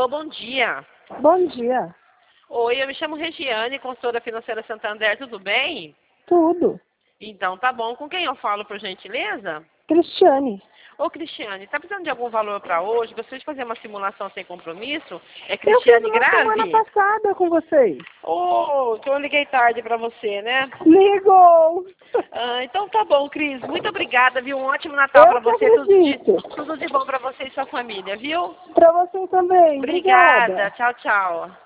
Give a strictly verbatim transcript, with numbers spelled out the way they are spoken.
Alô, bom dia. Bom dia. Oi, eu me chamo Regiane, consultora financeira Santander, tudo bem? Tudo. Então tá bom. Com quem eu falo, por gentileza? Cristiane. Ô, Cristiane, tá precisando de algum valor para hoje? Gostaria de fazer uma simulação sem compromisso? É Eu fiz Cristiane uma semana Grave? passada com vocês. Ô, então eu liguei tarde para você, né? Ligou. Ah, então tá bom, Cris. Muito obrigada, viu? Um ótimo Natal para Eu que você. Tudo de, acredito. tudo de bom para você e sua família, viu? Pra você também. Obrigada. Obrigada. Tchau, tchau.